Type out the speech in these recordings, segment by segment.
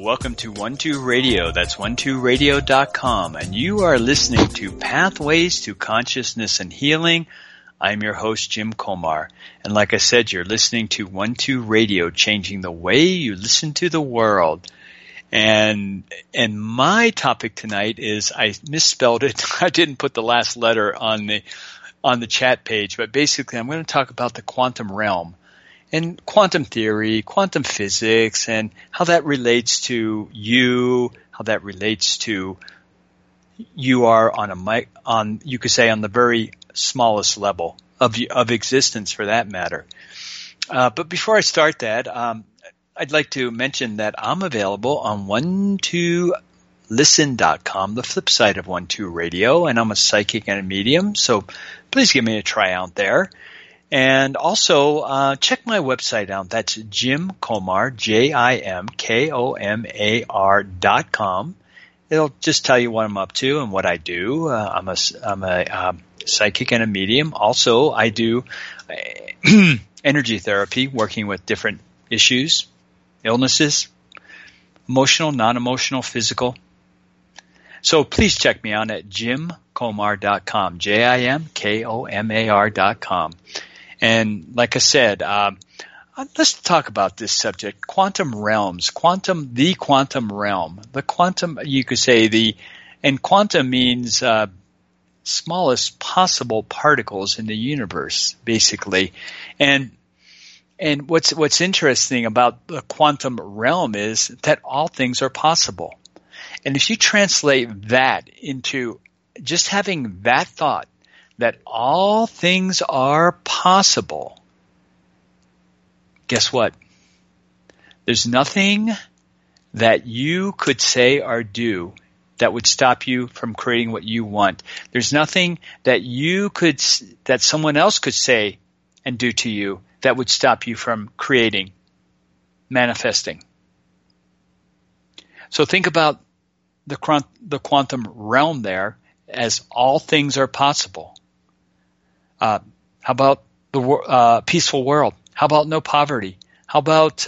welcome to 12 Radio. That's 12radio.com. And you are listening to Pathways to Consciousness and Healing. I'm your host, Jim Komar. And like I said, you're listening to 12 Radio, changing the way you listen to the world. And my topic tonight is, I misspelled it. I didn't put the last letter on the chat page, but basically I'm going to talk about the quantum realm and quantum theory, quantum physics, and how that relates to you, how that relates to you are on you could say on the very smallest level of existence for that matter. But before I start that, I'd like to mention that I'm available on 12listen.com, the flip side of 12 Radio, and I'm a psychic and a medium, so please give me a try out there. And also, check my website out. That's Jim Komar, JimKomar.com. It'll just tell you what I'm up to and what I do. I'm a psychic and a medium. Also, I do energy therapy, working with different issues, illnesses, emotional, non-emotional, physical. So please check me out at JimKomar.com, JimKomar.com. And like I said, let's talk about this subject, quantum realms, the quantum realm. The quantum, you could say and quantum means smallest possible particles in the universe, basically. And what's interesting about the quantum realm is that all things are possible. And if you translate that into just having that thought, that all things are possible, guess what? There's nothing that you could say or do that would stop you from creating what you want. There's nothing that that someone else could say and do to you that would stop you from creating, manifesting. So think about the quantum realm there as all things are possible. How about the peaceful world? How about no poverty? How about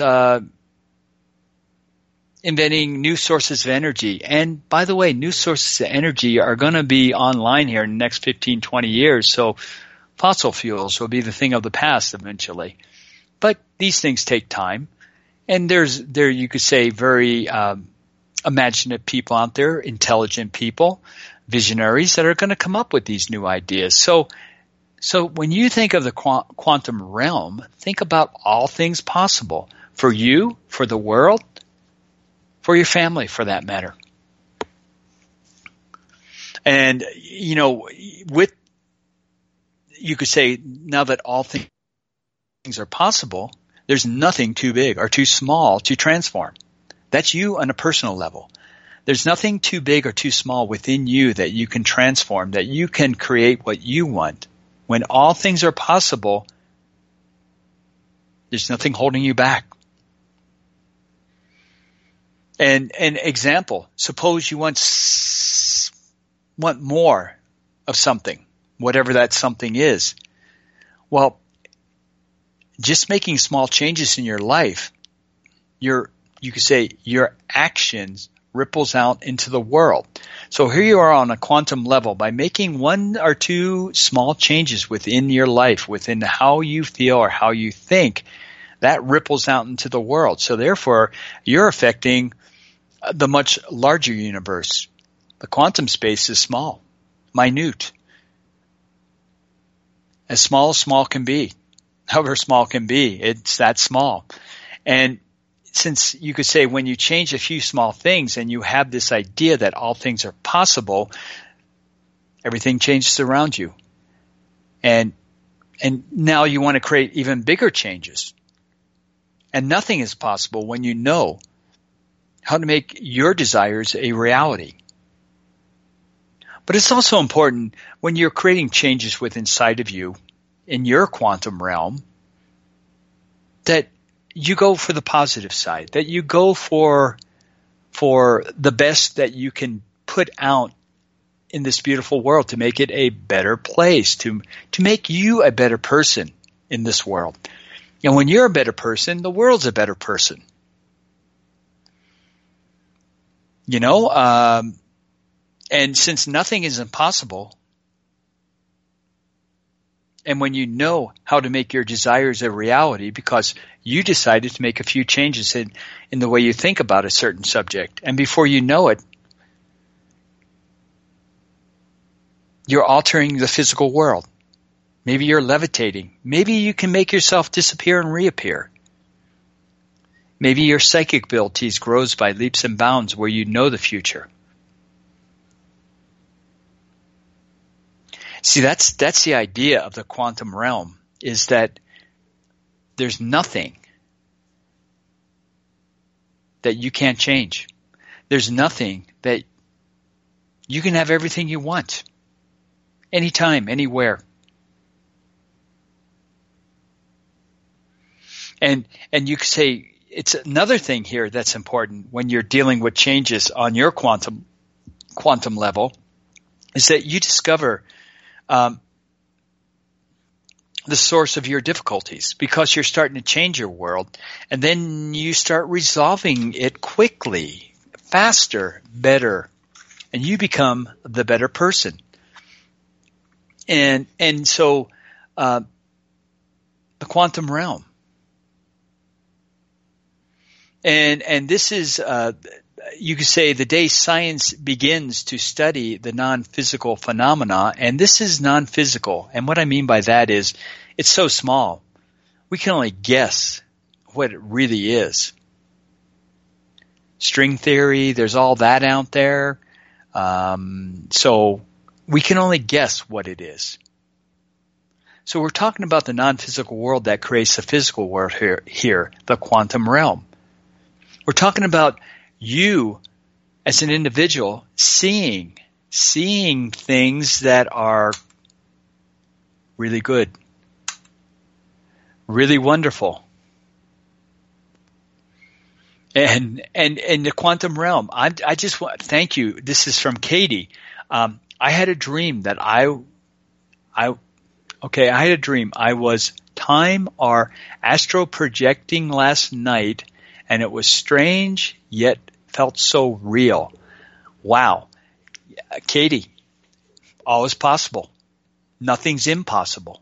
inventing new sources of energy? And by the way, new sources of energy are going to be online here in the next 15, 20 years. So fossil fuels will be the thing of the past eventually. But these things take time. And there you could say very imaginative people out there, intelligent people, visionaries that are going to come up with these new ideas. So when you think of the quantum realm, think about all things possible for you, for the world, for your family, for that matter. And, you could say now that all things are possible, there's nothing too big or too small to transform. That's you on a personal level. There's nothing too big or too small within you that you can transform, that you can create what you want. When all things are possible, there's nothing holding you back. And an example, suppose you want more of something, whatever that something is. Well, just making small changes in your life, you could say your actions ripples out into the world. So here you are on a quantum level by making one or two small changes within your life, within how you feel or how you think, that ripples out into the world. So therefore, you're affecting the much larger universe. The quantum space is small, minute, as small can be. However small can be, it's that small. And since you could say when you change a few small things and you have this idea that all things are possible, everything changes around you. And now you want to create even bigger changes. And nothing is possible when you know how to make your desires a reality. But it's also important when you're creating changes within inside of you in your quantum realm that you go for the positive side, that you go for the best that you can put out in this beautiful world to make it a better place, to make you a better person in this world. And when you're a better person, the world's a better person. You know, and since nothing is impossible, and when you know how to make your desires a reality because you decided to make a few changes in the way you think about a certain subject, and before you know it, you're altering the physical world. Maybe you're levitating. Maybe you can make yourself disappear and reappear. Maybe your psychic abilities grows by leaps and bounds where you know the future. See, that's the idea of the quantum realm, is that there's nothing that you can't change. There's nothing that you can have everything you want. Anytime, anywhere. And you could say it's another thing here that's important when you're dealing with changes on your quantum level, is that you discover the source of your difficulties, because you're starting to change your world, and then you start resolving it quickly, faster, better, and you become the better person. And so the quantum realm. And this is, you could say, the day science begins to study the non-physical phenomena, and this is non-physical. And what I mean by that is it's so small, we can only guess what it really is. String theory, there's all that out there. So we can only guess what it is. So we're talking about the non-physical world that creates the physical world here, the quantum realm. We're talking about you as an individual seeing things that are really good, really wonderful. And the quantum realm, I just want to thank you. This is from Katie. I had a dream that I had a dream. I was time or astro projecting last night, and it was strange yet felt so real. Wow. Katie, all is possible. Nothing's impossible.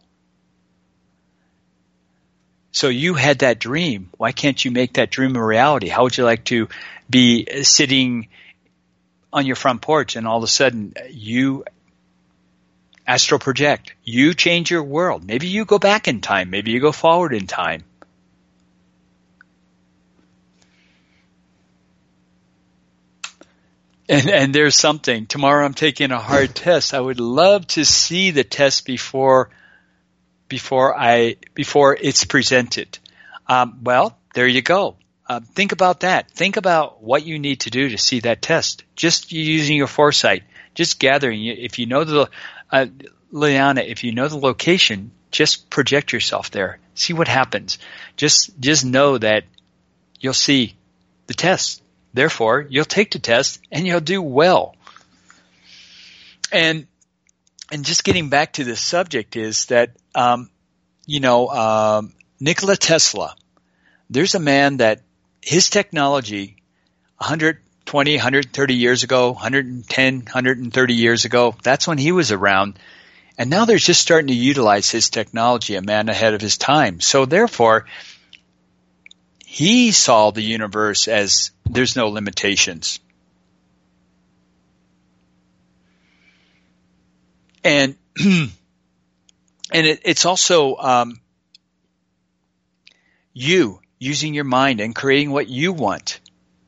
So you had that dream. Why can't you make that dream a reality? How would you like to be sitting on your front porch and all of a sudden you astral project? You change your world. Maybe you go back in time. Maybe you go forward in time. And there's something. Tomorrow I'm taking a hard test. I would love to see the test before it's presented. Well, there you go. Think about that. Think about what you need to do to see that test. Just using your foresight, just gathering. If you know Liana, if you know the location, just project yourself there. See what happens. Just know that you'll see the test. Therefore, you'll take the test and you'll do well. And just getting back to this subject is that, Nikola Tesla, there's a man that his technology 120, 130 years ago, 110, 130 years ago, that's when he was around. And now they're just starting to utilize his technology, a man ahead of his time. So therefore, he saw the universe as there's no limitations. And it's also you using your mind and creating what you want.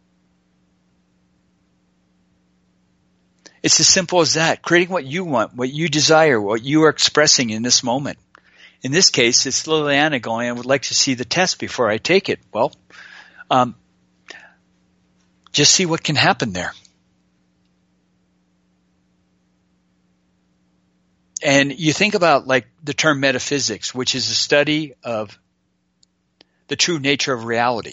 It's as simple as that. Creating what you want, what you desire, what you are expressing in this moment. In this case, it's Liliana going, I would like to see the test before I take it. Well, just see what can happen there. And you think about like the term metaphysics, which is a study of the true nature of reality.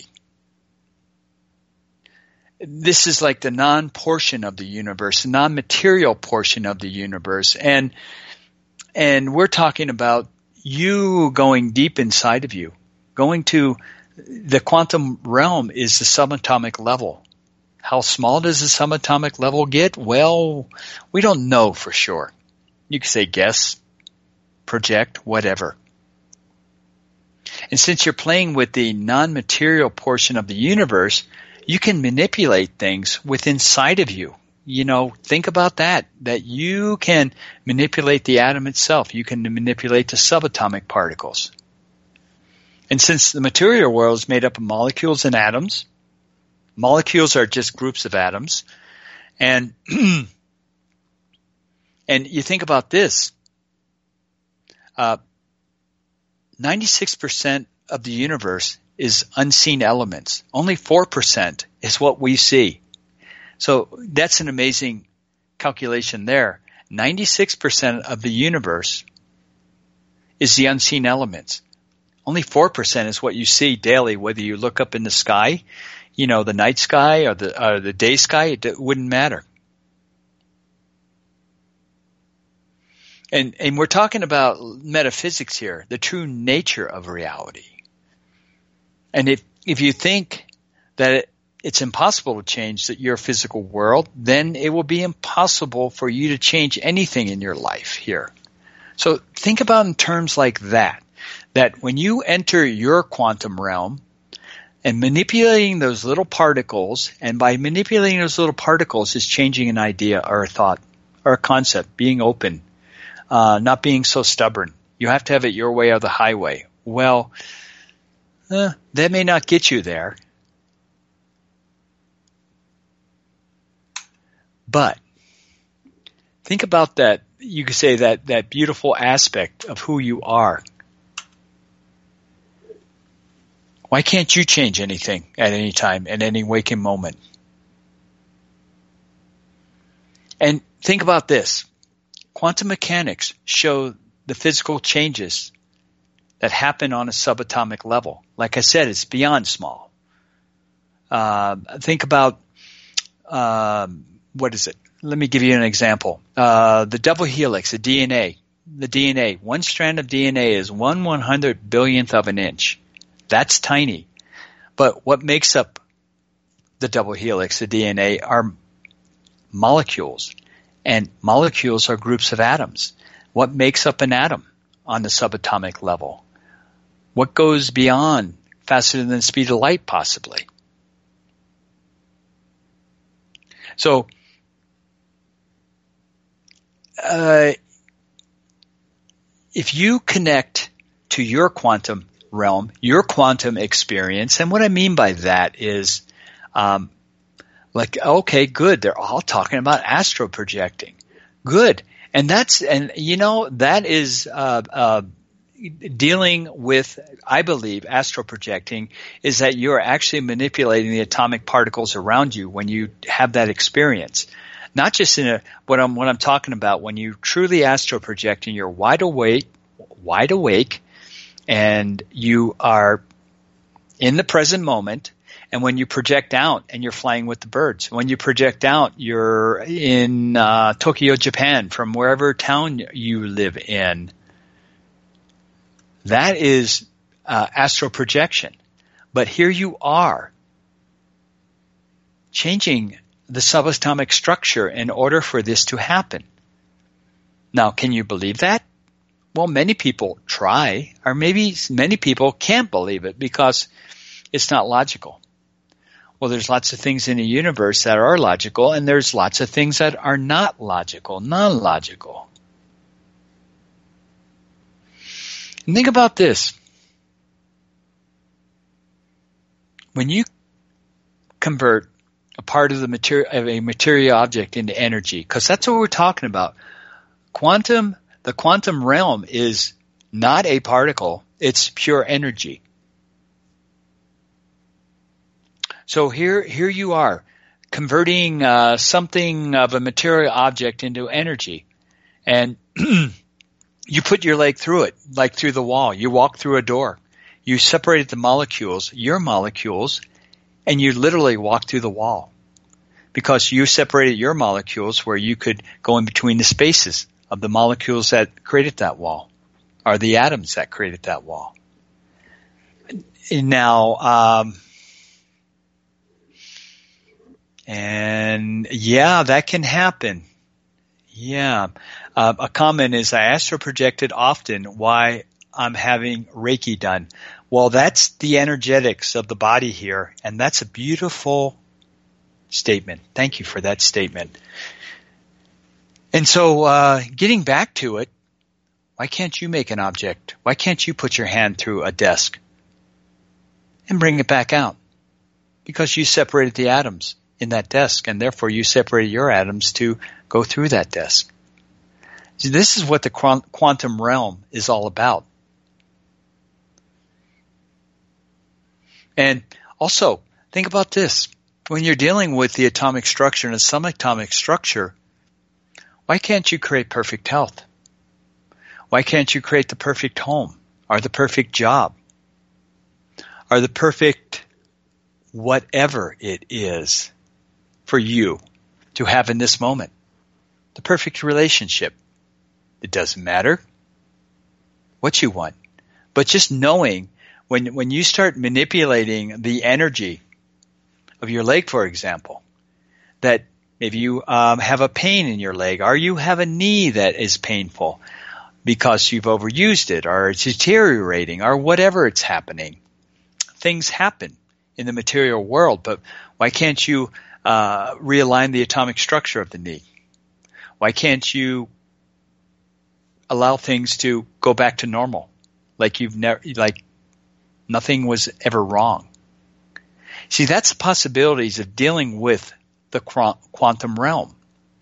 This is like the non-portion of the universe, the non-material portion of the universe. And we're talking about you going deep inside of you, going to the quantum realm is the subatomic level. How small does the subatomic level get? Well, we don't know for sure. You can say guess, project, whatever. And since you're playing with the non-material portion of the universe, you can manipulate things within inside of you. Think about that you can manipulate the atom itself. You can manipulate the subatomic particles. And since the material world is made up of molecules and atoms, molecules are just groups of atoms. And you think about this, 96% of the universe is unseen elements. Only 4% is what we see. So that's an amazing calculation there. 96% of the universe is the unseen elements. Only 4% is what you see daily, whether you look up in the sky, the night sky or the day sky, it wouldn't matter. And we're talking about metaphysics here, the true nature of reality. And if you think that it's impossible to change your physical world, then it will be impossible for you to change anything in your life here. So think about in terms like that when you enter your quantum realm and manipulating those little particles, and by manipulating those little particles is changing an idea or a thought or a concept, being open, not being so stubborn. You have to have it your way or the highway. Well, that may not get you there. But think about that. You could say that beautiful aspect of who you are. Why can't you change anything at any time, at any waking moment? And think about this. Quantum mechanics show the physical changes that happen on a subatomic level. Like I said, it's beyond small. Think about, what is it? Let me give you an example. The double helix, the DNA. One strand of DNA is 1/100 billionth of an inch. That's tiny. But what makes up the double helix, the DNA, are molecules. And molecules are groups of atoms. What makes up an atom on the subatomic level? What goes beyond faster than the speed of light, possibly? So, if you connect to your quantum realm, your quantum experience, and what I mean by that is, okay, good, they're all talking about astro projecting. Good. And that is dealing with, I believe, astro projecting is that you're actually manipulating the atomic particles around you when you have that experience. Not just what I'm talking about when you truly astro project and you're wide awake, and you are in the present moment. And when you project out and you're flying with the birds, when you project out, you're in Tokyo, Japan, from wherever town you live in. That is astral projection. But here you are changing the subatomic structure in order for this to happen. Now, can you believe that? Well, many people try, or maybe many people can't believe it because it's not logical. Well, there's lots of things in the universe that are logical, and there's lots of things that are not logical, non-logical. And think about this. When you convert a part of a material object into energy, because that's what we're talking about. The quantum realm is not a particle, it's pure energy. So here you are, converting something of a material object into energy. And you put your leg through it, like through the wall. You walk through a door. You separated the molecules, your molecules, and you literally walk through the wall. Because you separated your molecules where you could go in between the spaces of the molecules that created that wall, or the atoms that created that wall. Now, And yeah, that can happen. Yeah. A comment is, I astral projected often why I'm having Reiki done. Well, that's the energetics of the body here, and that's a beautiful statement. Thank you for that statement. And so getting back to it, why can't you make an object? Why can't you put your hand through a desk and bring it back out? Because you separated the atoms in that desk, and therefore you separated your atoms to go through that desk. See, this is what the quantum realm is all about. And also, think about this. When you're dealing with the atomic structure and the subatomic structure, why can't you create perfect health? Why can't you create the perfect home or the perfect job or the perfect whatever it is for you to have in this moment? The perfect relationship. It doesn't matter what you want, but just knowing when you start manipulating the energy of your leg, for example, that maybe you have a pain in your leg, or you have a knee that is painful because you've overused it, or it's deteriorating, or whatever it's happening. Things happen in the material world, but why can't you realign the atomic structure of the knee? Why can't you allow things to go back to normal, like nothing was ever wrong? See, that's the possibilities of dealing with the quantum realm.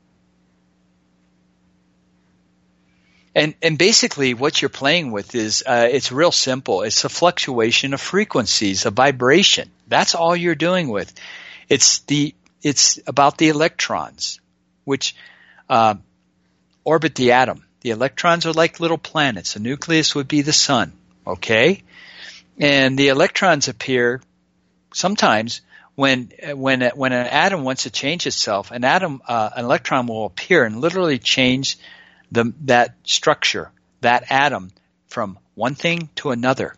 And basically what you're playing with is, it's real simple. It's a fluctuation of frequencies, of vibration. That's all you're doing with. It's about the electrons, which orbit the atom. The electrons are like little planets. The nucleus would be the sun, okay? And the electrons appear sometimes when an atom wants to change itself. An electron will appear and literally change that structure, that atom, from one thing to another.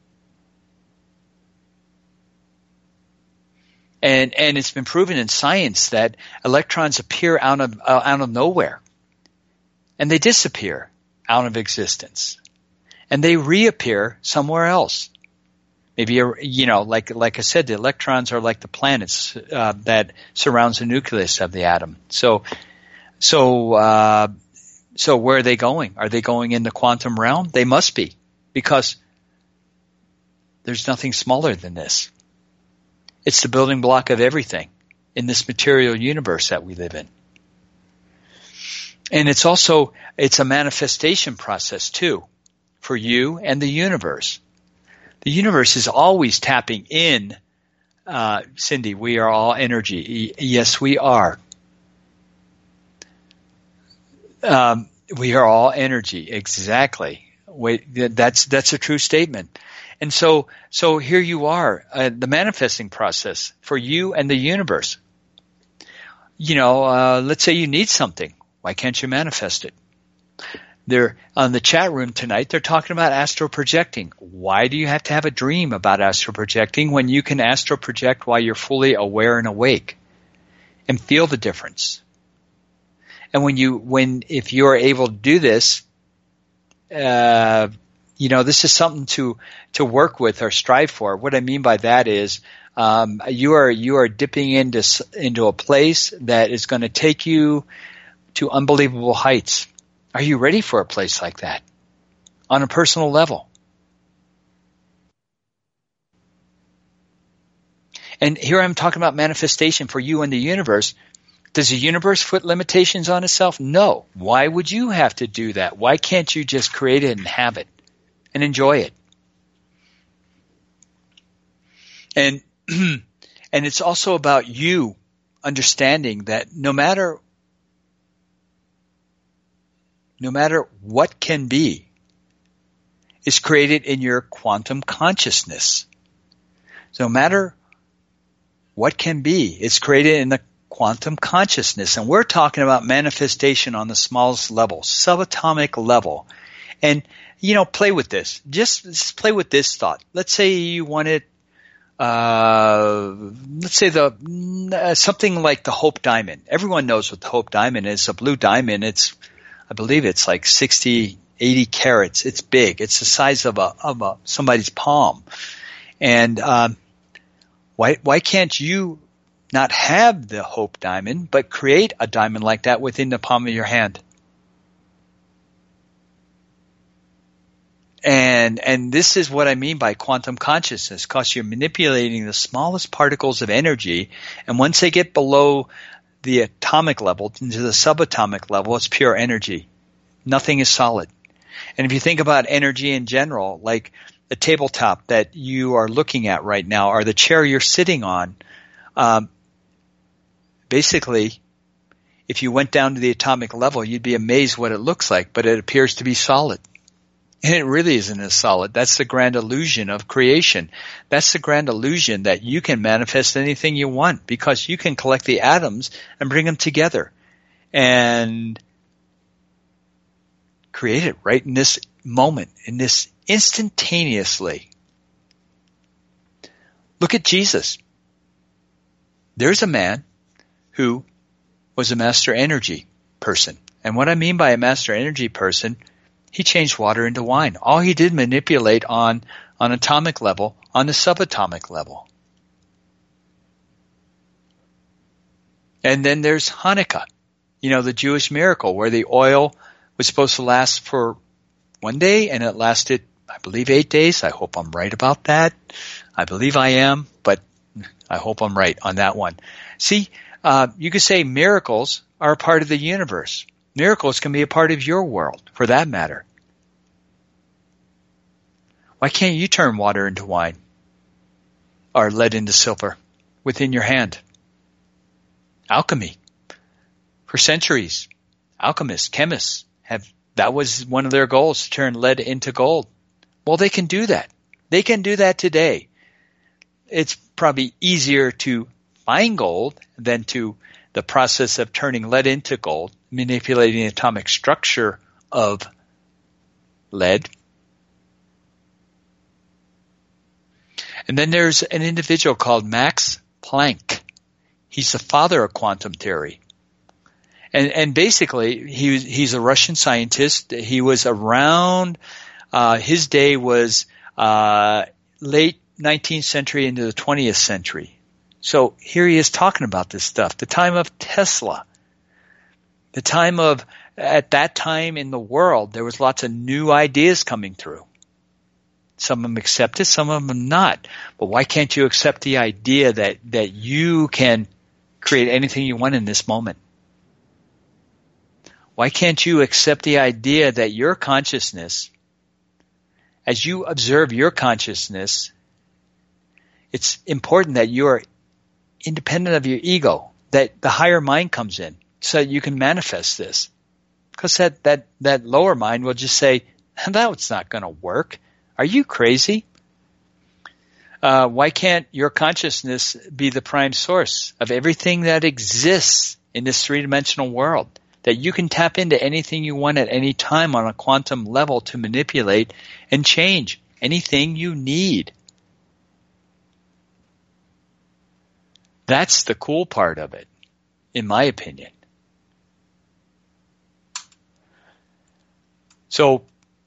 And it's been proven in science that electrons appear out of nowhere, and they disappear out of existence, and they reappear somewhere else. Maybe like I said, the electrons are like the planets that surrounds the nucleus of the atom. So where are they going? Are they going in the quantum realm? They must be, because there's nothing smaller than this. It's the building block of everything in this material universe that we live in. And it's a manifestation process too, for you and the universe. The universe is always tapping in. Cindy, we are all energy. Yes, we are. We are all energy. Exactly. That's a true statement. And so here you are, the manifesting process for you and the universe. Let's say you need something. Why can't you manifest it? They're on the chat room tonight. They're talking about astral projecting. Why do you have to have a dream about astral projecting when you can astral project while you're fully aware and awake and feel the difference? And if you're able to do this, this is something to work with or strive for. What I mean by that is, you are dipping into a place that is going to take you to unbelievable heights. Are you ready for a place like that on a personal level? And here I'm talking about manifestation for you and the universe. Does the universe put limitations on itself? No. Why would you have to do that? Why can't you just create it and have it and enjoy it? And it's also about you understanding that no matter what can be is created in your quantum consciousness. So no matter what can be is created in the quantum consciousness. And we're talking about manifestation on the smallest level, subatomic level. And, play with this. Just play with this thought. Let's say you wanted let's say something like the Hope Diamond. Everyone knows what the Hope Diamond is. A blue diamond. I believe it's like 60, 80 carats. It's big. It's the size of somebody's palm. And why can't you not have the Hope Diamond, but create a diamond like that within the palm of your hand? And this is what I mean by quantum consciousness, because you're manipulating the smallest particles of energy, and once they get below the atomic level into the subatomic level, it's pure energy. Nothing is solid. And if you think about energy in general, like the tabletop that you are looking at right now, or the chair you're sitting on, basically, if you went down to the atomic level, you'd be amazed what it looks like, but it appears to be solid. And it really isn't as solid. That's the grand illusion of creation. That's the grand illusion that you can manifest anything you want, because you can collect the atoms and bring them together and create it right in this moment, in this instantaneously. Look at Jesus. There's a man who was a master energy person. And what I mean by a master energy person, he changed water into wine. All he did manipulate on atomic level, on the subatomic level. And then there's Hanukkah, the Jewish miracle where the oil was supposed to last for one day and it lasted, I believe, 8 days. I hope I'm right about that. I believe I am, but I hope I'm right on that one. See, you could say miracles are a part of the universe. Miracles can be a part of your world, for that matter. Why can't you turn water into wine or lead into silver within your hand? Alchemy. For centuries, alchemists, chemists that was one of their goals, to turn lead into gold. Well, they can do that. They can do that today. It's probably easier to find gold than to the process of turning lead into gold, manipulating the atomic structure of lead. And then there's an individual called Max Planck. He's the father of quantum theory. And basically, he's a Russian scientist. He was around, his day was late 19th century into the 20th century. So here he is talking about this stuff. The time of Tesla. The time of, at that time in the world, there was lots of new ideas coming through. Some of them accepted, some of them not. But why can't you accept the idea that you can create anything you want in this moment? Why can't you accept the idea that your consciousness, as you observe your consciousness, it's important that you are independent of your ego, that the higher mind comes in so that you can manifest this. Because that lower mind will just say, that's not going to work. Are you crazy? Why can't your consciousness be the prime source of everything that exists in this three-dimensional world? That you can tap into anything you want at any time on a quantum level to manipulate and change anything you need. That's the cool part of it, in my opinion. So,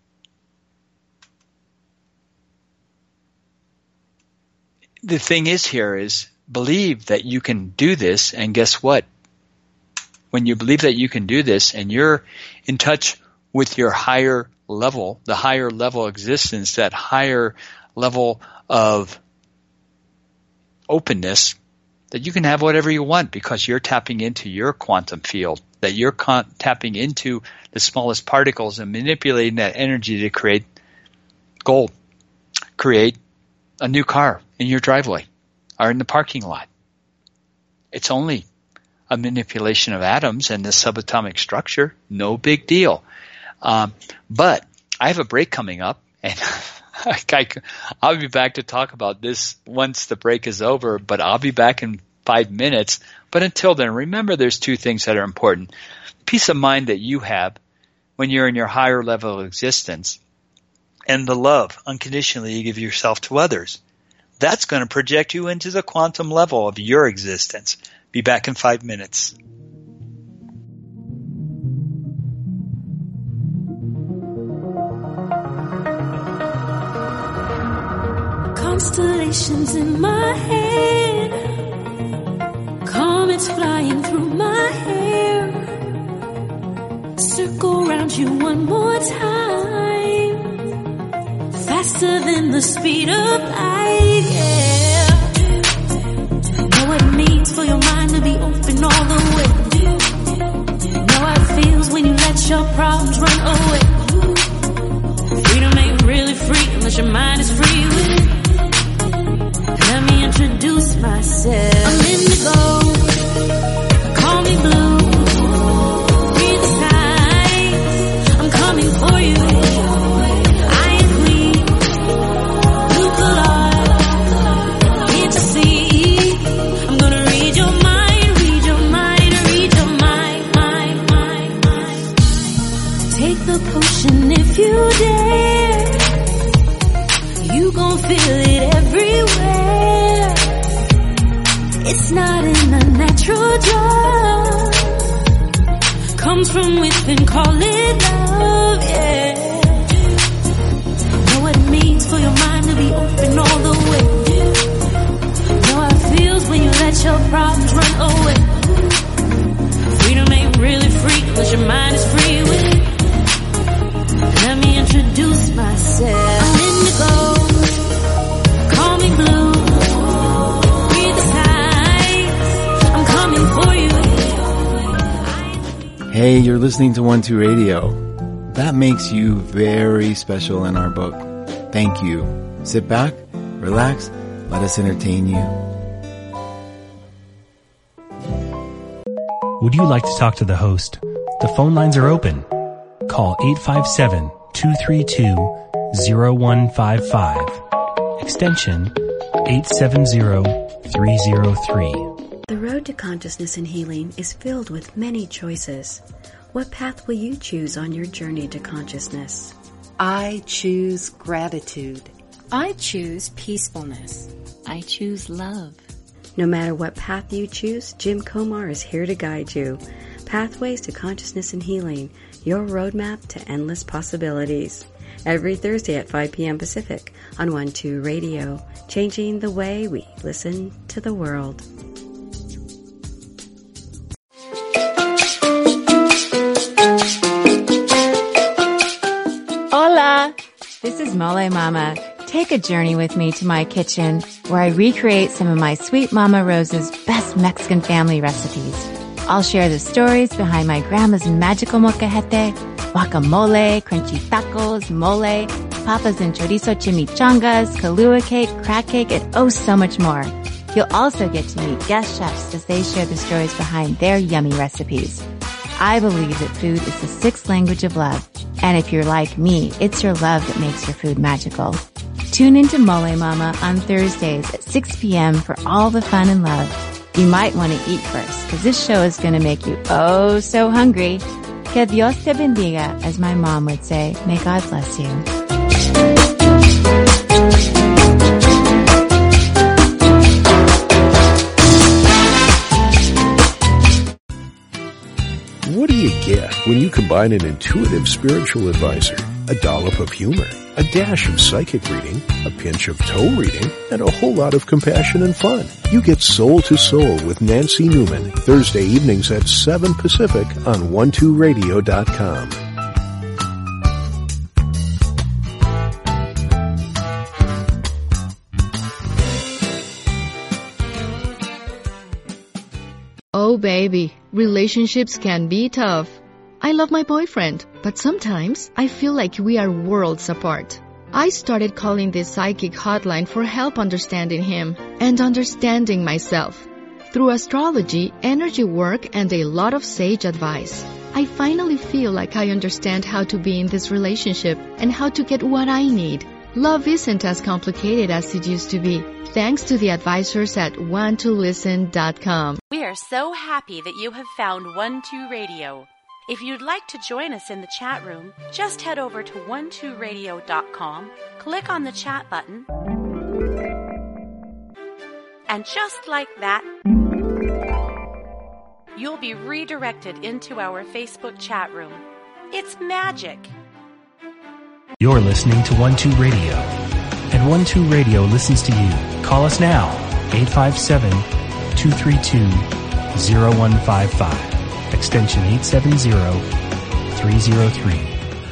the thing is here is believe that you can do this, and guess what? When you believe that you can do this and you're in touch with your higher level, the higher level existence, that higher level of openness, that you can have whatever you want because you're tapping into your quantum field, that you're tapping into the smallest particles and manipulating that energy to create gold, create a new car in your driveway or in the parking lot. It's only a manipulation of atoms and the subatomic structure. No big deal. But I have a break coming up, and I'll be back to talk about this once the break is over, but I'll be back in 5 minutes. But until then, remember there's two things that are important. Peace of mind that you have when you're in your higher level of existence, and the love unconditionally you give yourself to others. That's going to project you into the quantum level of your existence. Be back in 5 minutes. Constellations in my head, comets flying through my hair, circle around you one more time, faster than the speed of light, yeah. Know what it means for your mind to be open all the way. Know how it feels when you let your problems run away. Freedom ain't really free unless your mind is free with it. Let me introduce myself. I'm indigo, call me blue. Read the signs, I'm coming for you. I am queen, blue color, can't you see? I'm gonna read your mind, read your mind, read your mind, mind. Take the potion if you dare. You gon' feel it everywhere. It's not an unnatural drug. Comes from within, call it love, yeah. Know what it means for your mind to be open all the way. Know how it feels when you let your problems run away. Freedom ain't really free unless your mind is free with it. Let me introduce myself. I'm indigo, call me blue. Read the signs, I'm coming for you. Hey, you're listening to 1-2 Radio. That makes you very special in our book. Thank you. Sit back, relax, let us entertain you. Would you like to talk to the host? The phone lines are open. Call 857-232-0155. Extension 870303. The road to consciousness and healing is filled with many choices. What path will you choose on your journey to consciousness? I choose gratitude. I choose peacefulness. I choose love. No matter what path you choose, Jim Komar is here to guide you. Pathways to Consciousness and Healing, your roadmap to endless possibilities. Every Thursday at 5 p.m. Pacific on 1-2 Radio, changing the way we listen to the world. Hola! This is Mole Mama. Take a journey with me to my kitchen where I recreate some of my Sweet Mama Rose's best Mexican family recipes. I'll share the stories behind my grandma's magical molcajete, guacamole, crunchy tacos, mole, papas and chorizo chimichangas, Kahlua cake, crack cake, and oh so much more. You'll also get to meet guest chefs as they share the stories behind their yummy recipes. I believe that food is the sixth language of love. And if you're like me, it's your love that makes your food magical. Tune into Mole Mama on Thursdays at 6 p.m. for all the fun and love. You might want to eat first, because this show is going to make you oh so hungry. Que Dios te bendiga, as my mom would say. May God bless you. What do you get when you combine an intuitive spiritual advisor, a dollop of humor, a dash of psychic reading, a pinch of toe reading, and a whole lot of compassion and fun? You get Soul to Soul with Nancy Newman, Thursday evenings at 7 Pacific on 12radio.com. Oh baby, relationships can be tough. I love my boyfriend, but sometimes I feel like we are worlds apart. I started calling this psychic hotline for help understanding him and understanding myself. Through astrology, energy work, and a lot of sage advice, I finally feel like I understand how to be in this relationship and how to get what I need. Love isn't as complicated as it used to be, thanks to the advisors at one2listen.com. We are so happy that you have found 1-2 Radio. If you'd like to join us in the chat room, just head over to 12radio.com, click on the chat button, And just like that, you'll be redirected into our Facebook chat room. It's magic. You're listening to 12 Radio, and 12 Radio listens to you. Call us now, 857-232-0155, extension 870-303.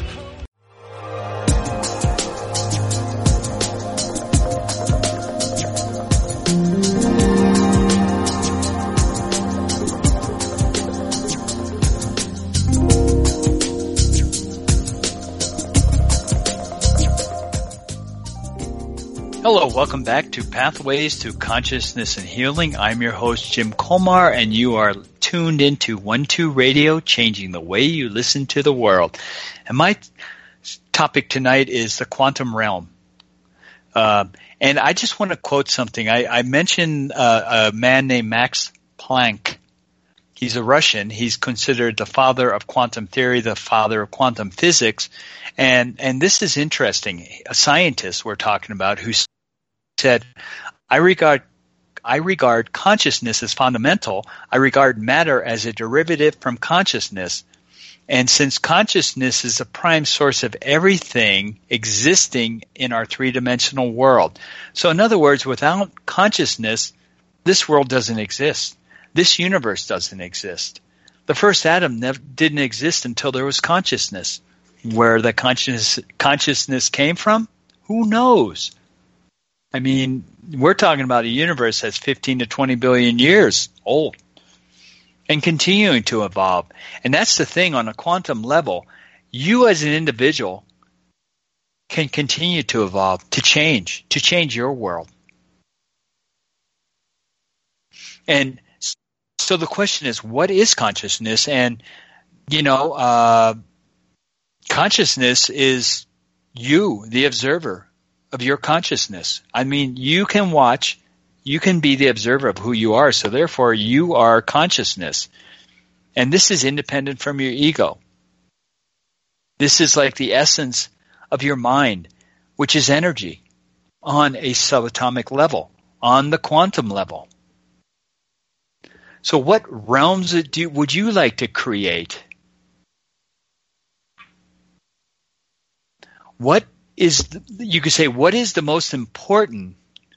Hello, welcome back to Pathways to Consciousness and Healing. I'm your host, Jim Komar, and you are tuned into 12 Radio, changing the way you listen to the world. And my topic tonight is the quantum realm. And I just want to quote something. I mentioned a man named Max Planck. He's a Russian. He's considered the father of quantum theory, the father of quantum physics. And this is interesting. A scientist we're talking about who said, I regard consciousness as fundamental. I regard matter as a derivative from consciousness. And since consciousness is the prime source of everything existing in our three-dimensional world. So in other words, without consciousness, this world doesn't exist. This universe doesn't exist. The first atom didn't exist until there was consciousness. Where the consciousness came from? Who knows? I mean, we're talking about a universe that's 15 to 20 billion years old and continuing to evolve. And that's the thing on a quantum level. You as an individual can continue to evolve, to change your world. And so the question is, what is consciousness? And, consciousness is you, the observer of your consciousness. I mean, you can be the observer of who you are, so therefore you are consciousness. And this is independent from your ego. This is like the essence of your mind, which is energy on a subatomic level, on the quantum level. So what realms would you like to create? What is the most important?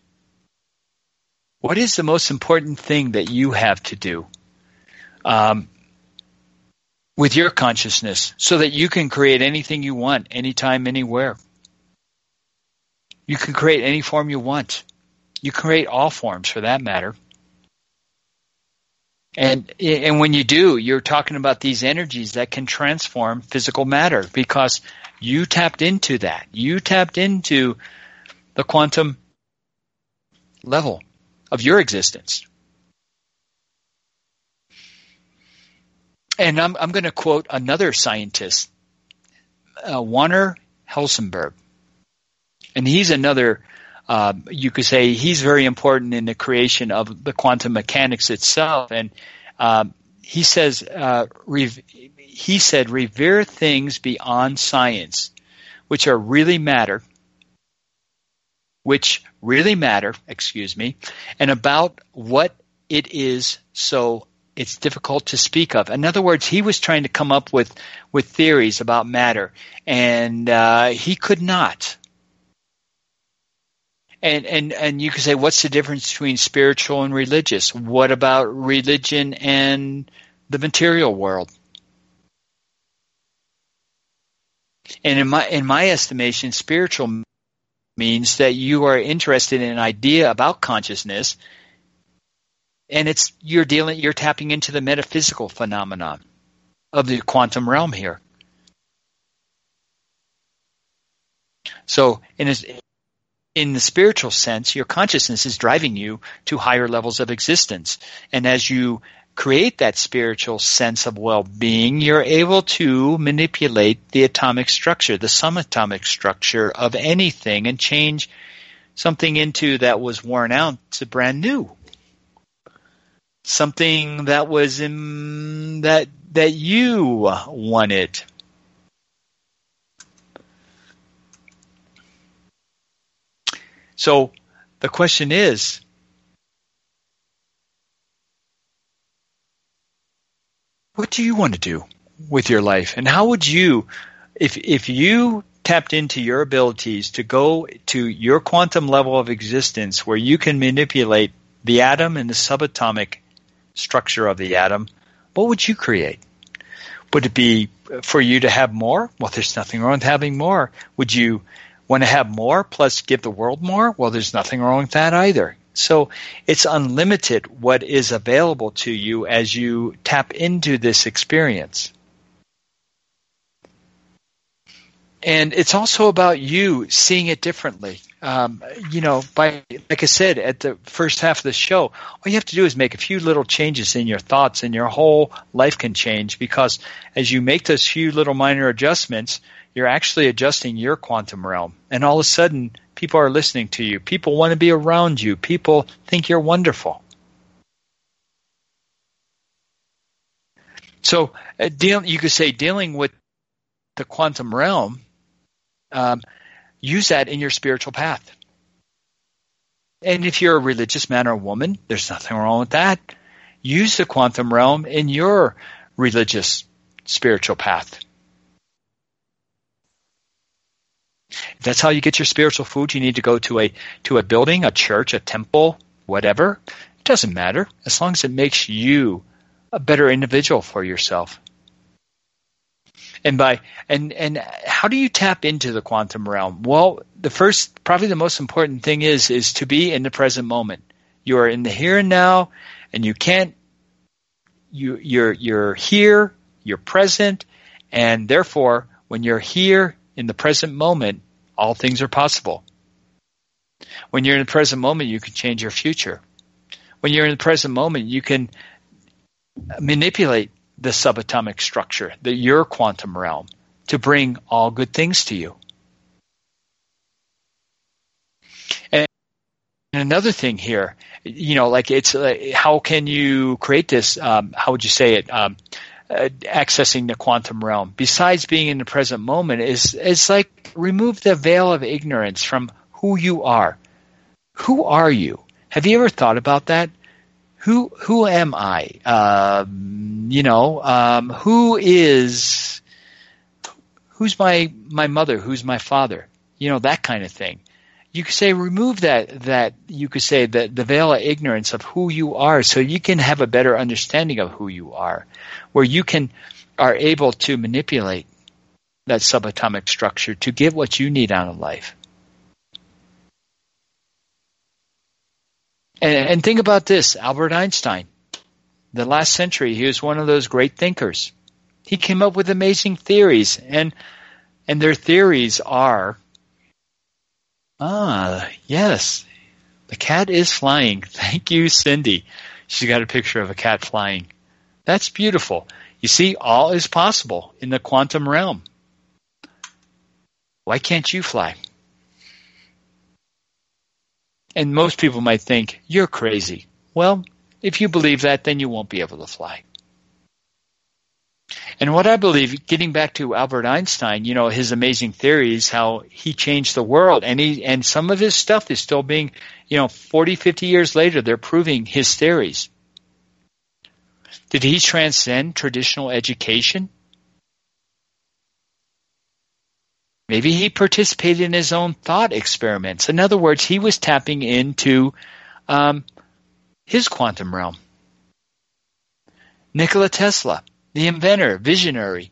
What is the most important thing that you have to do with your consciousness so that you can create anything you want, anytime, anywhere? You can create any form you want. You can create all forms for that matter. And when you do, you're talking about these energies that can transform physical matter because you tapped into that. You tapped into the quantum level of your existence. And I'm going to quote another scientist, Werner Heisenberg. And he's another, you could say he's very important in the creation of the quantum mechanics itself. And he said, revere things beyond science, which really matter, and about what it is so it's difficult to speak of. In other words, he was trying to come up with theories about matter, and he could not. And you could say, what's the difference between spiritual and religious? What about religion and the material world? And in my estimation, spiritual means that you are interested in an idea about consciousness, and you're tapping into the metaphysical phenomenon of the quantum realm here. So in the spiritual sense, your consciousness is driving you to higher levels of existence. And as you create that spiritual sense of well-being, you're able to manipulate the atomic structure, the subatomic structure of anything, and change something into that was worn out to brand new. Something that was that you wanted. So the question is, what do you want to do with your life? And how would you, if you tapped into your abilities to go to your quantum level of existence where you can manipulate the atom and the subatomic structure of the atom, what would you create? Would it be for you to have more? Well, there's nothing wrong with having more. Would you want to have more plus give the world more? Well, there's nothing wrong with that either. So it's unlimited what is available to you as you tap into this experience. And it's also about you seeing it differently. Like I said at the first half of the show, all you have to do is make a few little changes in your thoughts and your whole life can change, because as you make those few little minor adjustments, you're actually adjusting your quantum realm. And all of a sudden, people are listening to you. People want to be around you. People think you're wonderful. So you could say dealing with the quantum realm, use that in your spiritual path. And if you're a religious man or woman, there's nothing wrong with that. Use the quantum realm in your religious spiritual path. If that's how you get your spiritual food, you need to go to a building, a church, a temple, whatever. It doesn't matter, as long as it makes you a better individual for yourself. And how do you tap into the quantum realm? Well, probably the most important thing is to be in the present moment. You are in the here and now, and you're here, you're present, and therefore, when you're here in the present moment, all things are possible. When you're in the present moment, you can change your future. When you're in the present moment, you can manipulate the subatomic structure, your quantum realm, to bring all good things to you. And another thing here, how can you create this? How would you say it? Accessing the quantum realm, besides being in the present moment, is like remove the veil of ignorance from who you are. Who are you? Have you ever thought about that? Who am I? Who's my mother? Who's my father? That kind of thing. You could say remove that you could say the veil of ignorance of who you are, so you can have a better understanding of who you are, where you are able to manipulate that subatomic structure to get what you need out of life. And think about this, Albert Einstein. The last century, he was one of those great thinkers. He came up with amazing theories, and their theories are, yes, the cat is flying. Thank you, Cindy. She's got a picture of a cat flying. That's beautiful. You see, all is possible in the quantum realm. Why can't you fly? And most people might think, you're crazy. Well, if you believe that, then you won't be able to fly. And what I believe, getting back to Albert Einstein, his amazing theories, how he changed the world, and some of his stuff is still being, 40, 50 years later, they're proving his theories. Did he transcend traditional education? Maybe he participated in his own thought experiments. In other words, he was tapping into his quantum realm. Nikola Tesla, the inventor, visionary.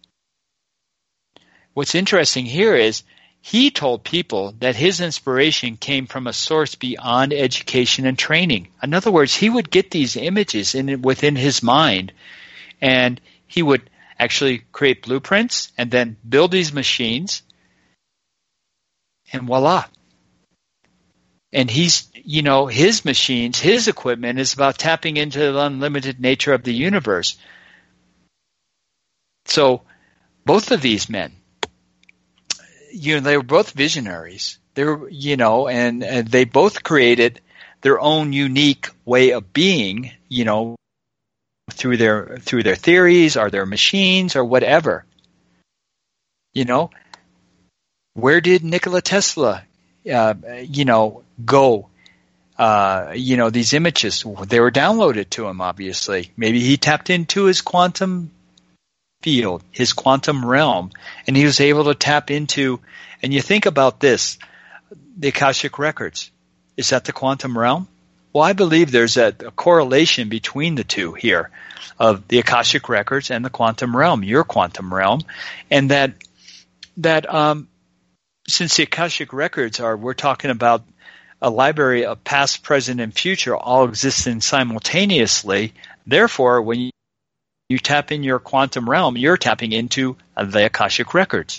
What's interesting here is he told people that his inspiration came from a source beyond education and training. In other words, he would get these images within his mind, and he would actually create blueprints and then build these machines, and voila. And he's, his machines, his equipment is about tapping into the unlimited nature of the universe. So both of these men, they were both visionaries. They were, and they both created their own unique way of being, through their theories or their machines or whatever. Where did Nikola Tesla, go these images. They were downloaded to him, obviously. Maybe he tapped into his quantum field, his quantum realm, and he was able to tap into, and you think about this, the Akashic Records. Is that the quantum realm? Well, I believe there's a correlation between the two here of the Akashic Records and the quantum realm, your quantum realm, and that since the Akashic Records we're talking about a library of past, present, and future all existing simultaneously. Therefore, when you tap in your quantum realm, you're tapping into the Akashic Records.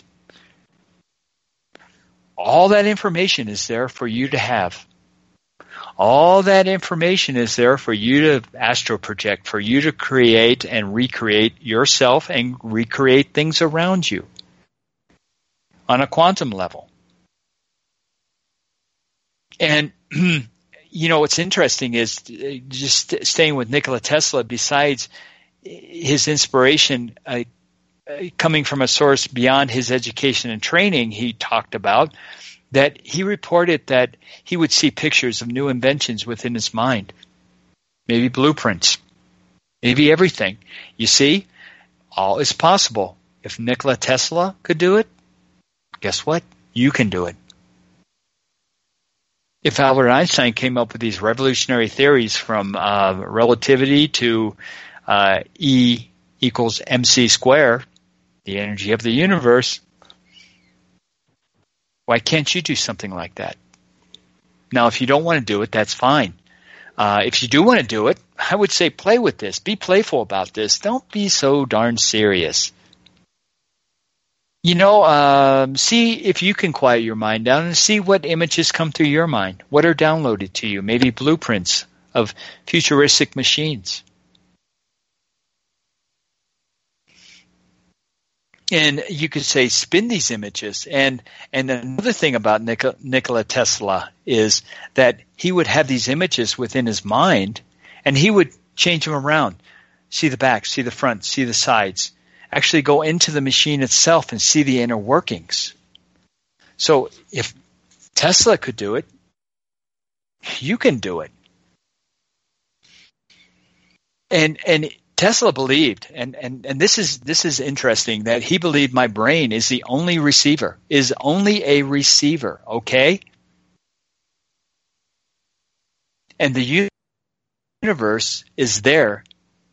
All that information is there for you to have. All that information is there for you to astral project, for you to create and recreate yourself and recreate things around you on a quantum level. And, what's interesting is just staying with Nikola Tesla, besides his inspiration coming from a source beyond his education and training, he talked about that he reported that he would see pictures of new inventions within his mind, maybe blueprints, maybe everything. You see, all is possible. If Nikola Tesla could do it, guess what? You can do it. If Albert Einstein came up with these revolutionary theories from relativity to E equals mc squared, the energy of the universe, why can't you do something like that? Now, if you don't want to do it, that's fine. If you do want to do it, I would say play with this. Be playful about this. Don't be so darn serious. See if you can quiet your mind down and see what images come through your mind. What are downloaded to you? Maybe blueprints of futuristic machines. And you could say spin these images. And another thing about Nikola Tesla is that he would have these images within his mind, and he would change them around. See the back, see the front, see the sides. Actually go into the machine itself and see the inner workings. So if Tesla could do it, you can do it. And Tesla believed, and this is interesting, that he believed my brain is the only receiver, is only a receiver, okay? And the universe is there,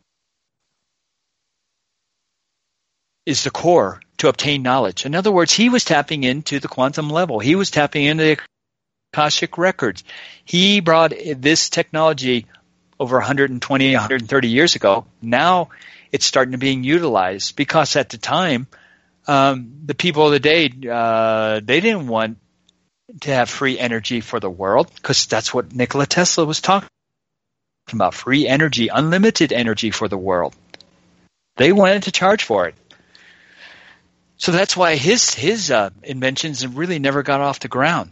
is the core to obtain knowledge. In other words, he was tapping into the quantum level. He was tapping into the Akashic Records. He brought this technology over 120, 130 years ago. Now it's starting to being utilized because at the time, the people of the day, they didn't want to have free energy for the world, because that's what Nikola Tesla was talking about, free energy, unlimited energy for the world. They wanted to charge for it. So that's why his inventions really never got off the ground.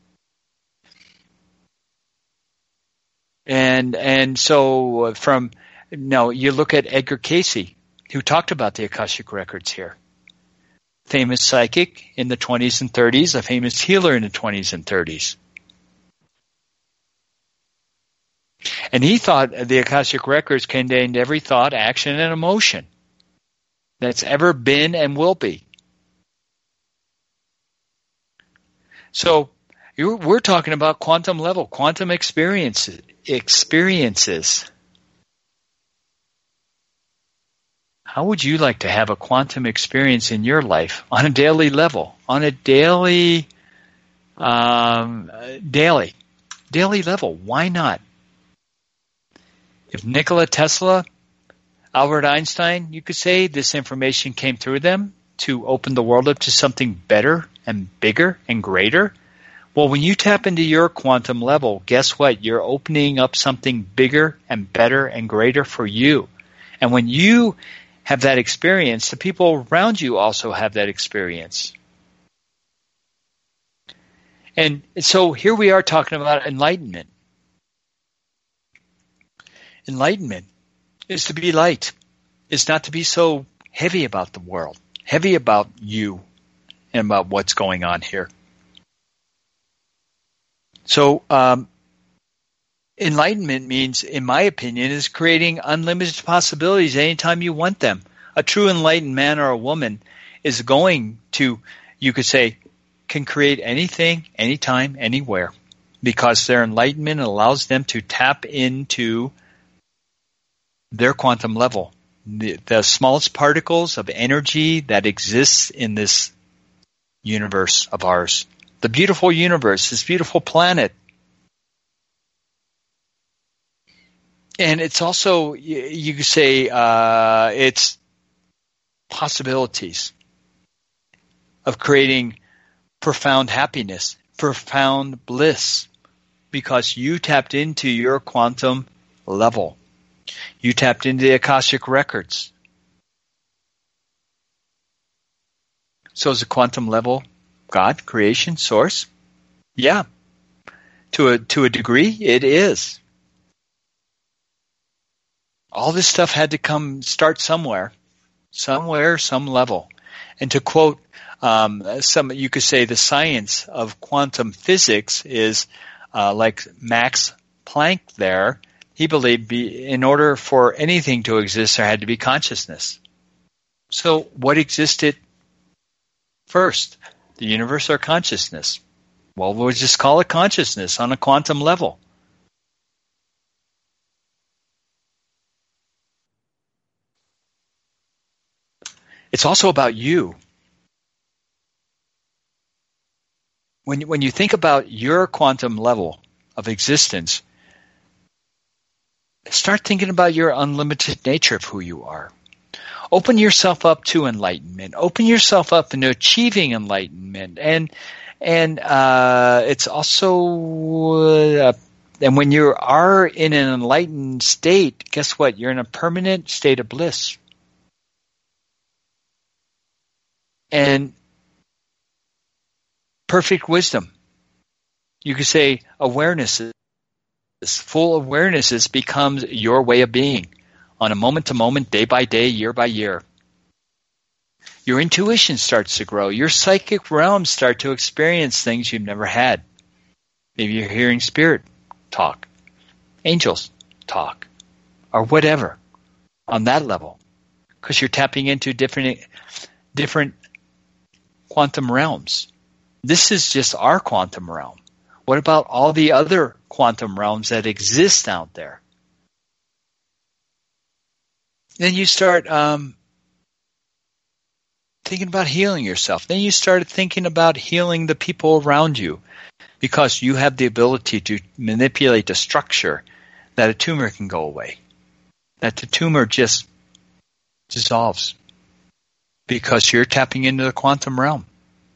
And so you look at Edgar Cayce, who talked about the Akashic Records here. Famous psychic in the 20s and 30s, a famous healer in the 20s and 30s. And he thought the Akashic Records contained every thought, action, and emotion that's ever been and will be. So we're talking about quantum level, quantum experiences. How would you like to have a quantum experience in your life on a daily level, on a daily level? Why not? If Nikola Tesla, Albert Einstein, you could say this information came through them to open the world up to something better and bigger and greater. Well, when you tap into your quantum level, guess what? You're opening up something bigger and better and greater for you. And when you have that experience, the people around you also have that experience. And so here we are talking about enlightenment. Enlightenment is to be light. It's not to be so heavy about the world, heavy about you and about what's going on here. So Enlightenment means, in my opinion, is creating unlimited possibilities anytime you want them. A true enlightened man or a woman is going to, you could say, can create anything, anytime, anywhere, because their enlightenment allows them to tap into their quantum level. The smallest particles of energy that exists in this universe of ours. The beautiful universe, this beautiful planet. And it's also, you could say, it's possibilities of creating profound happiness, profound bliss, because you tapped into your quantum level. You tapped into the Akashic records. So is the quantum level God, creation, source? Yeah. To a degree, it is. All this stuff had to start somewhere, some level. And to quote you could say the science of quantum physics is like Max Planck there. He believed in order for anything to exist, there had to be consciousness. So what existed first, the universe or consciousness? Well, we'll just call it consciousness on a quantum level. It's also about you. When you think about your quantum level of existence, start thinking about your unlimited nature of who you are. Open yourself up to enlightenment. Open yourself up into achieving enlightenment. And it's also, and when you are in an enlightened state, guess what? You're in a permanent state of bliss. And perfect wisdom. You could say awareness. Full awareness becomes your way of being on a moment-to-moment, day-by-day, year-by-year. Your intuition starts to grow. Your psychic realms start to experience things you've never had. Maybe you're hearing spirit talk, angels talk, or whatever on that level, because you're tapping into different quantum realms. This is just our quantum realm. What about all the other quantum realms that exist out there? Then you start thinking about healing yourself. Then you start thinking about healing the people around you, because you have the ability to manipulate the structure that a tumor can go away, that the tumor just dissolves, because you're tapping into the quantum realm.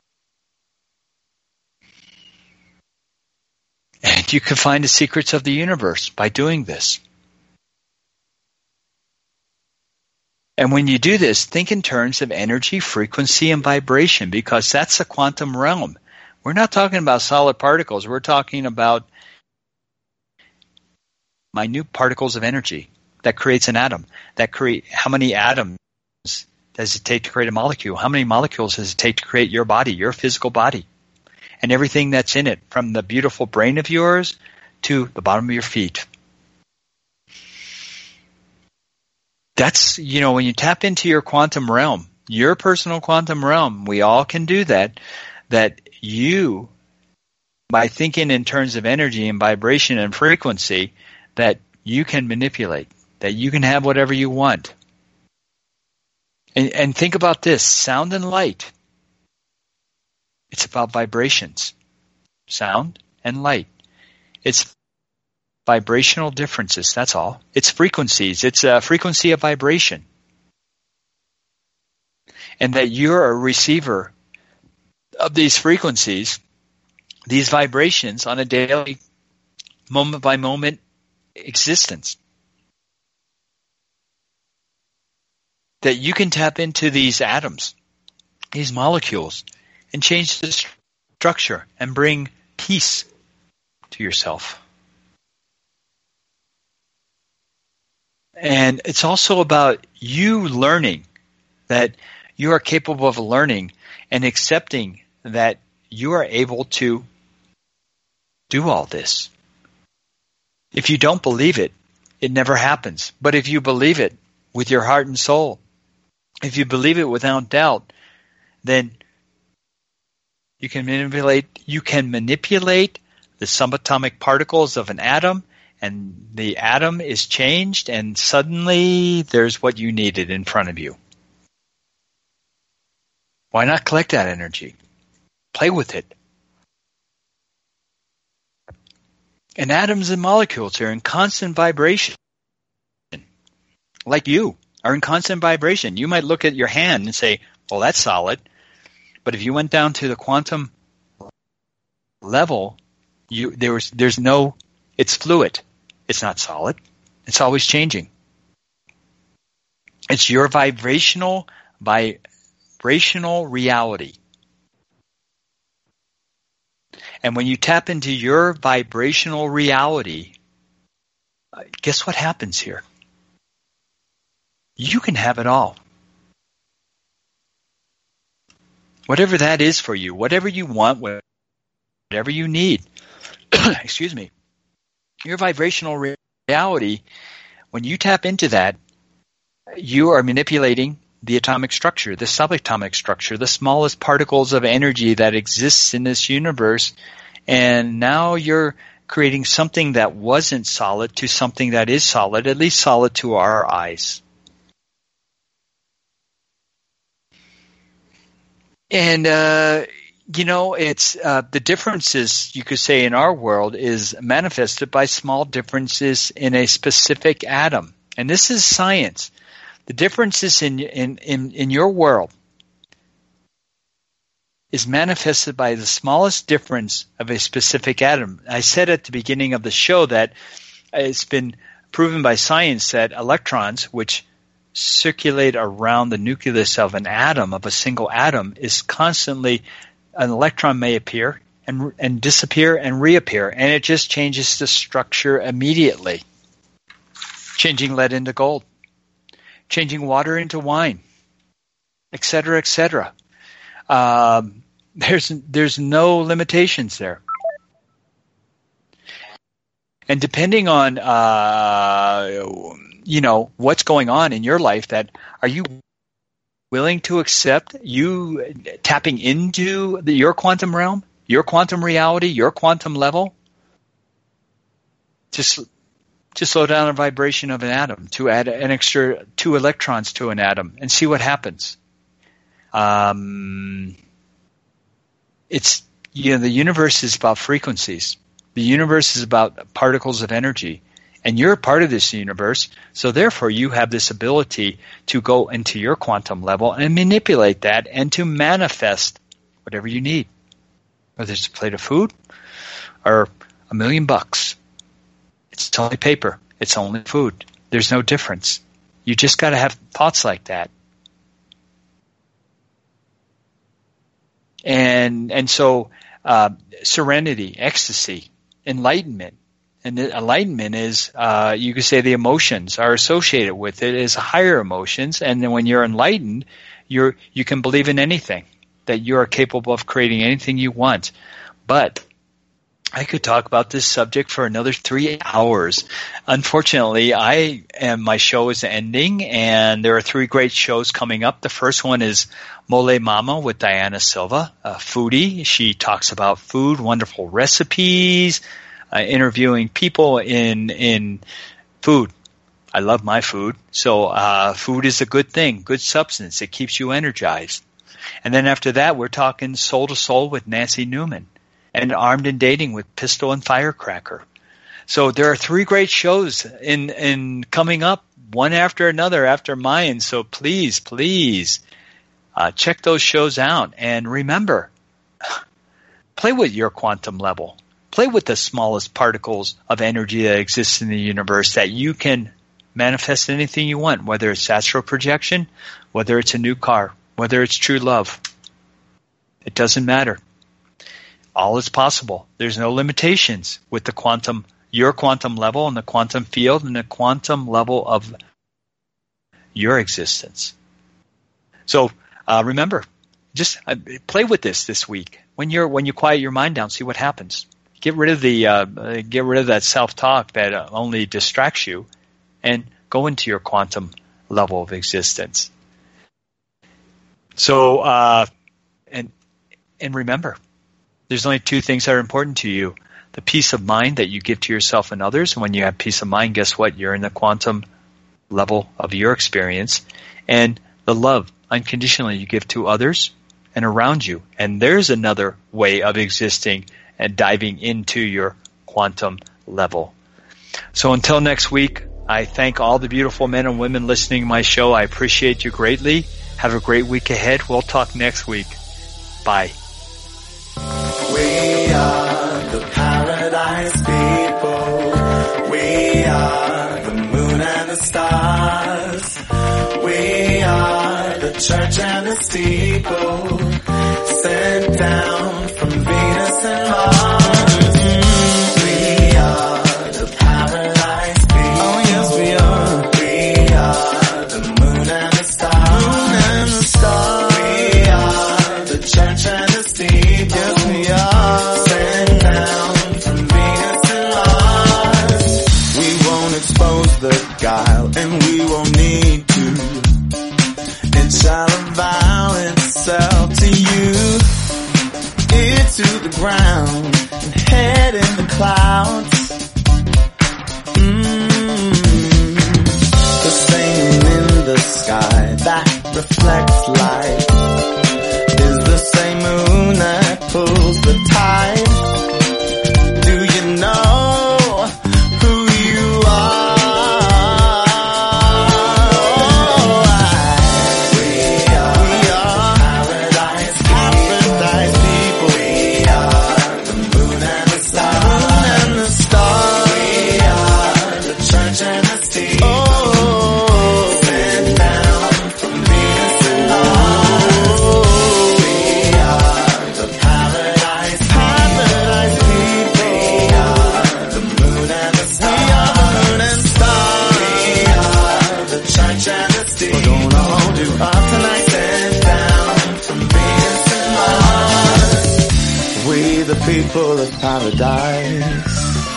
And you can find the secrets of the universe by doing this. And when you do this, think in terms of energy, frequency, and vibration, because that's the quantum realm. We're not talking about solid particles. We're talking about minute particles of energy that creates an atom. How many atoms does it take to create a molecule? How many molecules does it take to create your body, your physical body? And everything that's in it, from the beautiful brain of yours to the bottom of your feet. That's, when you tap into your quantum realm, your personal quantum realm, we all can do that you, by thinking in terms of energy and vibration and frequency, that you can manipulate, that you can have whatever you want. And think about this, sound and light. It's about vibrations, sound and light. It's vibrational differences, that's all. It's frequencies. It's a frequency of vibration. And that you're a receiver of these frequencies, these vibrations on a daily, moment-by-moment existence. That you can tap into these atoms, these molecules, and change the structure and bring peace to yourself. And it's also about you learning that you are capable of learning and accepting that you are able to do all this. If you don't believe it, it never happens. But if you believe it with your heart and soul, if you believe it without doubt, then you can manipulate the subatomic particles of an atom, and the atom is changed, and suddenly there's what you needed in front of you. Why not collect that energy? Play with it. And atoms and molecules are in constant vibration. Like you are in constant vibration. You might look at your hand and say, well, that's solid. But if you went down to the quantum level, it's fluid. It's not solid. It's always changing. It's your vibrational reality. And when you tap into your vibrational reality, guess what happens here? You can have it all. Whatever that is for you, whatever you want, whatever you need. Excuse me. Your vibrational reality, when you tap into that, you are manipulating the atomic structure, the subatomic structure, the smallest particles of energy that exists in this universe, and now you're creating something that wasn't solid to something that is solid, at least solid to our eyes. And, it's the differences, you could say, in our world is manifested by small differences in a specific atom. And this is science. The differences in your world is manifested by the smallest difference of a specific atom. I said at the beginning of the show that it's been proven by science that electrons, which circulate around the nucleus of an atom, of a single atom, is constantly, an electron may appear and disappear and reappear, and it just changes the structure immediately. Changing lead into gold, changing water into wine, etc., etc. There's no limitations there. And depending on what's going on in your life, that are you willing to accept you tapping into your quantum realm, your quantum reality, your quantum level, to slow down the vibration of an atom, to add an extra 2 electrons to an atom and see what happens. It's, the universe is about frequencies. The universe is about particles of energy. And you're a part of this universe, so therefore you have this ability to go into your quantum level and manipulate that and to manifest whatever you need. Whether it's a plate of food or $1 million. It's only paper. It's only food. There's no difference. You just got to have thoughts like that. And so serenity, ecstasy, enlightenment. And enlightenment is, you could say the emotions are associated with it as higher emotions. And then when you're enlightened, you can believe in anything, that you are capable of creating anything you want. But I could talk about this subject for another 3 hours. Unfortunately, my show is ending, and there are 3 great shows coming up. The first one is Mole Mama with Diana Silva, a foodie. She talks about food, wonderful recipes, interviewing people in food. I love my food. So food is a good thing, good substance. It keeps you energized. And then after that, we're talking Soul to Soul with Nancy Newman, and Armed and Dating with Pistol and Firecracker. So there are 3 great shows in coming up, one after another after mine. So please check those shows out. And remember, play with your quantum level. Play with the smallest particles of energy that exists in the universe, that you can manifest anything you want, whether it's astral projection, whether it's a new car, whether it's true love. It doesn't matter. All is possible. There's no limitations with your quantum level and the quantum field and the quantum level of your existence. So remember, just play with this week. When you quiet your mind down, see what happens. Get rid of that self-talk that only distracts you, and go into your quantum level of existence. So, and remember, there's only two things that are important to you: the peace of mind that you give to yourself and others. And when you have peace of mind, guess what? You're in the quantum level of your experience, and the love unconditionally you give to others and around you. And there's another way of existing and diving into your quantum level. So until next week, I thank all the beautiful men and women listening to my show. I appreciate you greatly. Have a great week ahead. We'll talk next week. Bye. We are the paradise people. We are the moon and the stars. We are the church and the steeple, sent down from Venus and Mars. We are the paradise people. Oh yes, we are. We are the moon and the stars. Moon and the stars. We are the church and the steeple. Yes, we are. Sent down from Venus and Mars. We won't expose the guile, and we won't need to. It shall avow itself to you. Ear to the ground and head in the clouds. The same in the sky that reflects light is the same moon that pulls the tide. Do you know who you are? People of paradise,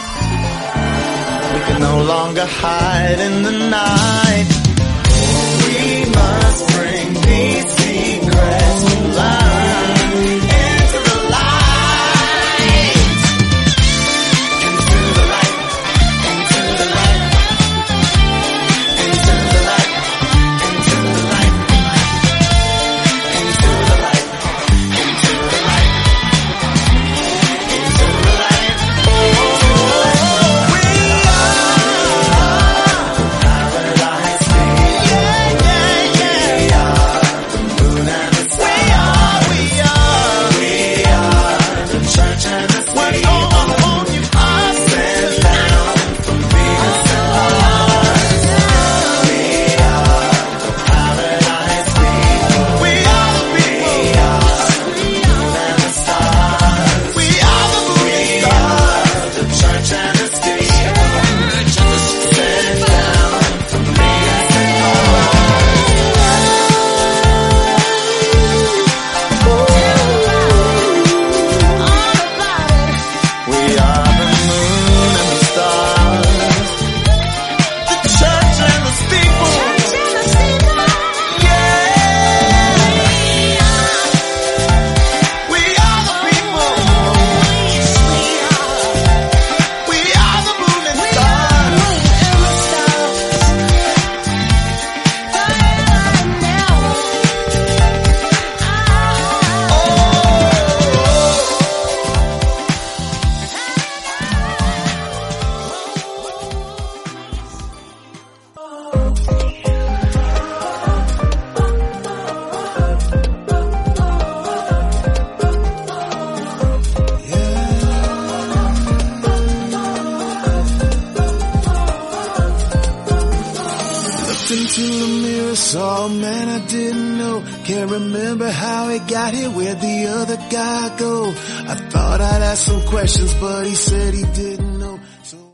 we can no longer hide in the night. We must bring these secrets to light, into the light, into the light, into the light, into the light, into the light, into the light, into the light. Oh man, I didn't know. Can't remember how it got here, where'd the other guy go? I thought I'd ask some questions, but he said he didn't.